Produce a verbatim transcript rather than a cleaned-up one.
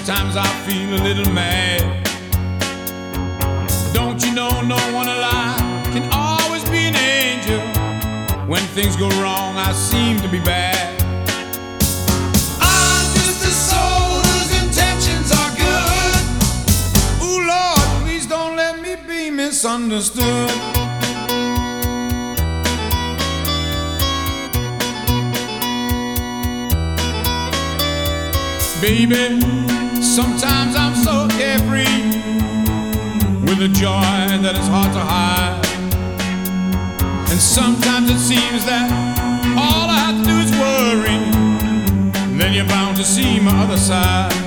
sometimes I feel a little mad. Don't you know no one alive can always be an angel? When things go wrong, I seem to be bad. I'm just a soul whose intentions are good. Ooh, Lord, please don't let me be misunderstood. Baby, sometimes I'm so carefree, with a joy that is hard to hide. And sometimes it seems that all I have to do is worry, then you're bound to see my other side.